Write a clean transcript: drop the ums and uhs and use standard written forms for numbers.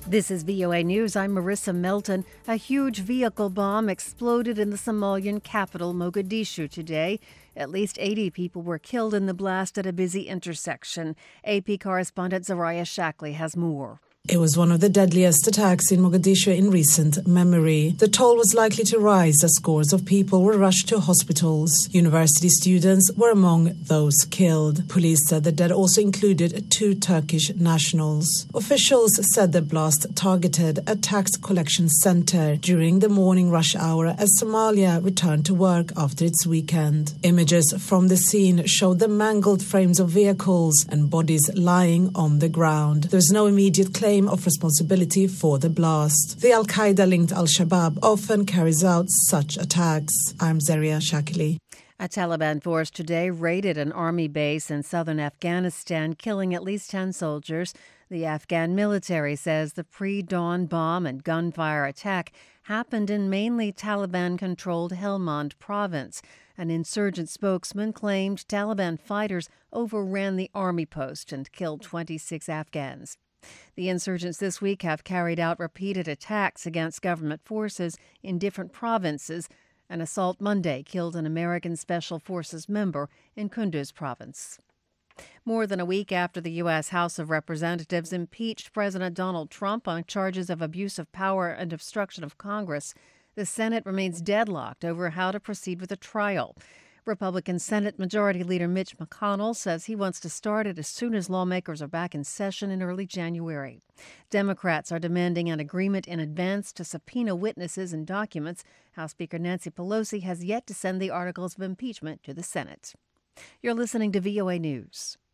This is VOA News. I'm Marissa Melton. A huge vehicle bomb exploded in the Somalian capital, Mogadishu, today. At least 80 people were killed in the blast at a busy intersection. AP correspondent Zariah Shackley has more. It was one of the deadliest attacks in Mogadishu in recent memory. The toll was likely to rise as scores of people were rushed to hospitals. University students were among those killed. Police said the dead also included 2 Turkish nationals. Officials said the blast targeted a tax collection center during the morning rush hour as Somalia returned to work after its weekend. Images from the scene showed the mangled frames of vehicles and bodies lying on the ground. There was no immediate claim of responsibility for the blast. The Al-Qaeda-linked Al-Shabaab often carries out such attacks. I'm Zariah Shackley. A Taliban force today raided an army base in southern Afghanistan, killing at least 10 soldiers. The Afghan military says the pre-dawn bomb and gunfire attack happened in mainly Taliban-controlled Helmand province. An insurgent spokesman claimed Taliban fighters overran the army post and killed 26 Afghans. The insurgents this week have carried out repeated attacks against government forces in different provinces. An assault Monday killed an American Special Forces member in Kunduz province. More than a week after the U.S. House of Representatives impeached President Donald Trump on charges of abuse of power and obstruction of Congress, the Senate remains deadlocked over how to proceed with a trial. Republican Senate Majority Leader Mitch McConnell says he wants to start it as soon as lawmakers are back in session in early January. Democrats are demanding an agreement in advance to subpoena witnesses and documents. House Speaker Nancy Pelosi has yet to send the articles of impeachment to the Senate. You're listening to VOA News.